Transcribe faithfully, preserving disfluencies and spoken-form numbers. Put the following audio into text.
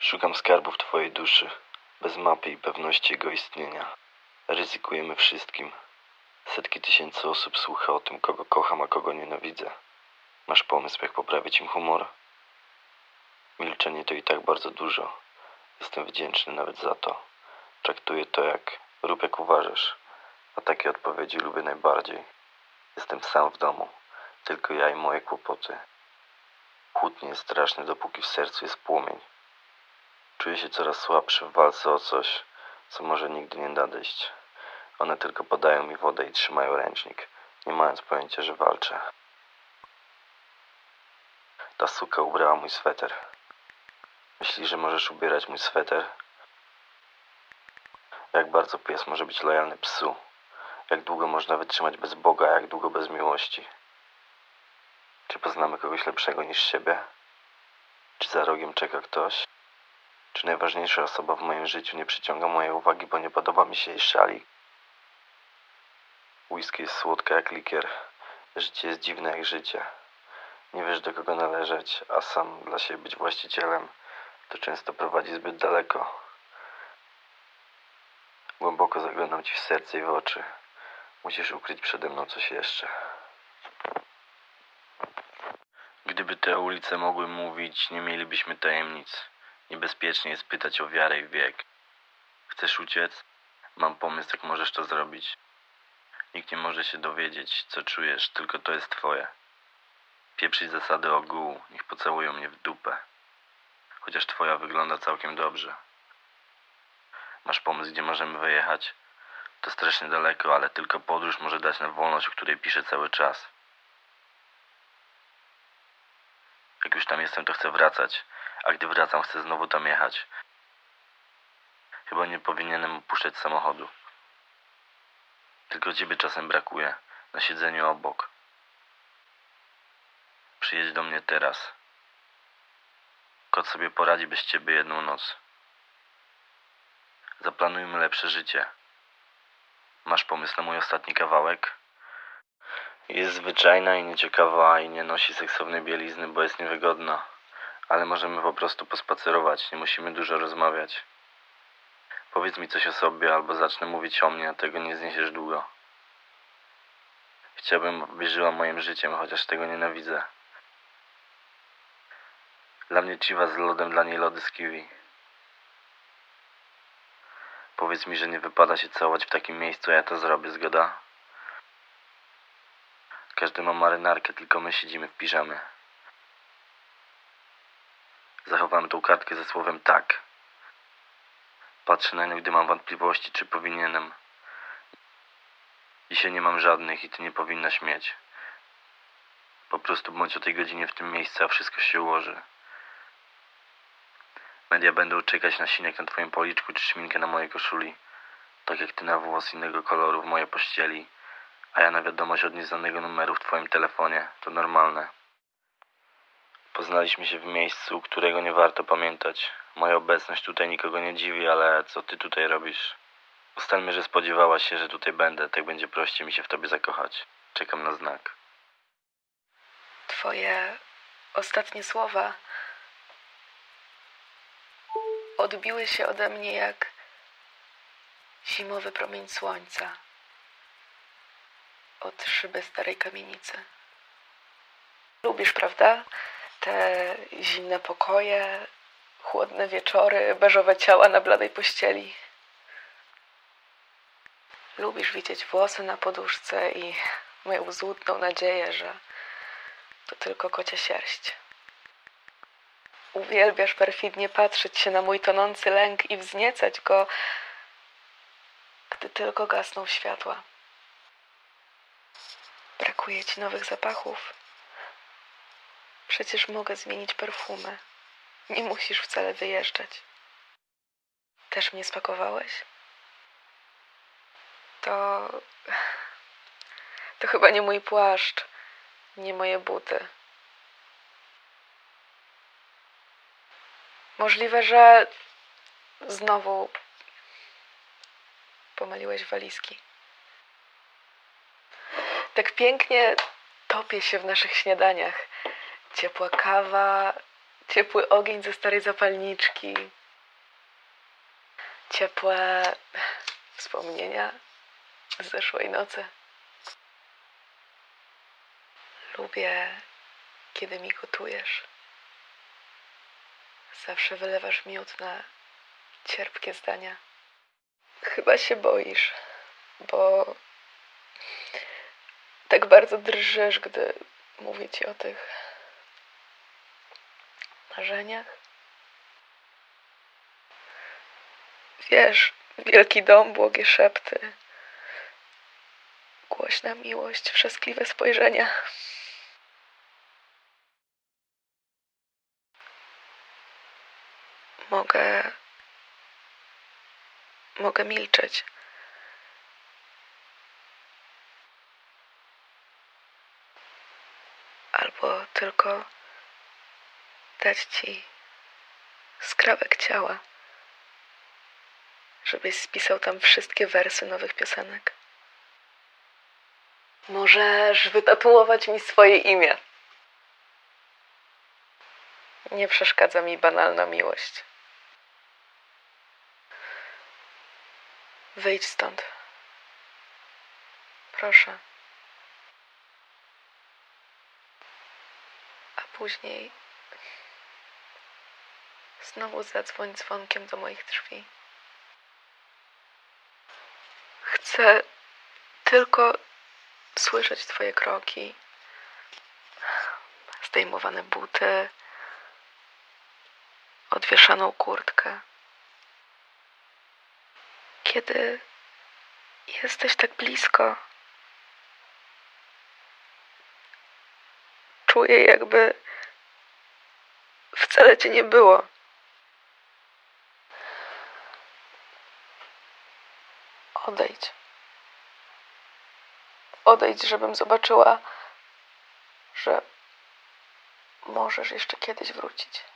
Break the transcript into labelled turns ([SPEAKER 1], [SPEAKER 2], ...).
[SPEAKER 1] Szukam skarbów twojej duszy, bez mapy i pewności jego istnienia. Ryzykujemy wszystkim. Setki tysięcy osób słucha o tym, kogo kocham, a kogo nienawidzę. Masz pomysł, jak poprawić im humor? Milczenie to i tak bardzo dużo. Jestem wdzięczny nawet za to. Traktuję to jak rób jak uważasz, a takie odpowiedzi lubię najbardziej. Jestem sam w domu, tylko ja i moje kłopoty. Chłód nie jest straszny, dopóki w sercu jest płomień. Czuję się coraz słabszy w walce o coś, co może nigdy nie nadejść. One tylko podają mi wodę i trzymają ręcznik, nie mając pojęcia, że walczę. Ta suka ubrała mój sweter. Myślisz, że możesz ubierać mój sweter? Jak bardzo pies może być lojalny psu? Jak długo można wytrzymać bez Boga, a jak długo bez miłości? Czy poznamy kogoś lepszego niż siebie? Czy za rogiem czeka ktoś? Czy najważniejsza osoba w moim życiu nie przyciąga mojej uwagi, bo nie podoba mi się jej szalik? Whisky jest słodka jak likier. Życie jest dziwne jak życie. Nie wiesz, do kogo należeć, a sam dla siebie być właścicielem, to często prowadzi zbyt daleko. Głęboko zaglądam ci w serce i w oczy. Musisz ukryć przede mną coś jeszcze. Gdyby te ulice mogły mówić, nie mielibyśmy tajemnic. Niebezpiecznie jest pytać o wiarę i wiek. Chcesz uciec? Mam pomysł, jak możesz to zrobić. Nikt nie może się dowiedzieć, co czujesz, tylko to jest twoje. Pieprzyć zasady ogółu, niech pocałują mnie w dupę. Chociaż twoja wygląda całkiem dobrze. Masz pomysł, gdzie możemy wyjechać? To strasznie daleko, ale tylko podróż może dać nam wolność, o której piszę cały czas. Jak już tam jestem, to chcę wracać, a gdy wracam, chcę znowu tam jechać. Chyba nie powinienem opuszczać samochodu. Tylko ciebie czasem brakuje, na siedzeniu obok. Przyjedź do mnie teraz. Kot sobie poradzi bez ciebie jedną noc. Zaplanujmy lepsze życie. Masz pomysł na mój ostatni kawałek? Jest zwyczajna i nieciekawa i nie nosi seksownej bielizny, bo jest niewygodna. Ale możemy po prostu pospacerować, nie musimy dużo rozmawiać. Powiedz mi coś o sobie, albo zacznę mówić o mnie, a tego nie zniesiesz długo. Chciałbym, abyś żyła moim życiem, chociaż tego nienawidzę. Dla mnie ciwa z lodem, dla niej lody z kiwi. Powiedz mi, że nie wypada się całować w takim miejscu, a ja to zrobię, zgoda? Każdy ma marynarkę, tylko my siedzimy w piżamie. Zachowałem tą kartkę ze słowem tak. Patrzę na nią, gdy mam wątpliwości, czy powinienem. Dzisiaj nie mam żadnych i ty nie powinnaś mieć. Po prostu bądź o tej godzinie w tym miejscu, a wszystko się ułoży. Media będą czekać na sinek na twoim policzku czy szminkę na mojej koszuli. Tak jak ty na włos innego koloru w mojej pościeli. A ja na wiadomość od nieznanego numeru w twoim telefonie. To normalne. Poznaliśmy się w miejscu, którego nie warto pamiętać. Moja obecność tutaj nikogo nie dziwi, ale co ty tutaj robisz? Ustalmy, że spodziewałaś się, że tutaj będę. Tak będzie prościej mi się w tobie zakochać. Czekam na znak.
[SPEAKER 2] Twoje ostatnie słowa odbiły się ode mnie jak zimowy promień słońca od szyby starej kamienicy. Lubisz, prawda? Te zimne pokoje, chłodne wieczory, beżowe ciała na bladej pościeli. Lubisz widzieć włosy na poduszce i moją złudną nadzieję, że to tylko kocia sierść. Uwielbiasz perfidnie patrzeć się na mój tonący lęk i wzniecać go, gdy tylko gasną światła. Brakuje ci nowych zapachów. Przecież mogę zmienić perfumy. Nie musisz wcale wyjeżdżać. Też mnie spakowałeś? To... To chyba nie mój płaszcz, nie moje buty. Możliwe, że znowu pomyliłeś walizki. Tak pięknie topię się w naszych śniadaniach. Ciepła kawa, ciepły ogień ze starej zapalniczki, ciepłe wspomnienia z zeszłej nocy. Lubię, kiedy mi gotujesz. Zawsze wylewasz miód na cierpkie zdania. Chyba się boisz, bo tak bardzo drżysz, gdy mówię ci o tych marzeniach. Wiesz, wielki dom, błogie szepty, głośna miłość, wrzaskliwe spojrzenia. Mogę... Mogę milczeć. Albo tylko dać ci skrawek ciała, żebyś spisał tam wszystkie wersy nowych piosenek. Możesz wytatuować mi swoje imię. Nie przeszkadza mi banalna miłość. Wyjdź stąd. Proszę. A później znowu zadzwoń dzwonkiem do moich drzwi. Chcę tylko słyszeć twoje kroki, zdejmowane buty, odwieszaną kurtkę. Kiedy jesteś tak blisko, czuję, jakby wcale cię nie było. Odejdź. Odejdź, żebym zobaczyła, że możesz jeszcze kiedyś wrócić.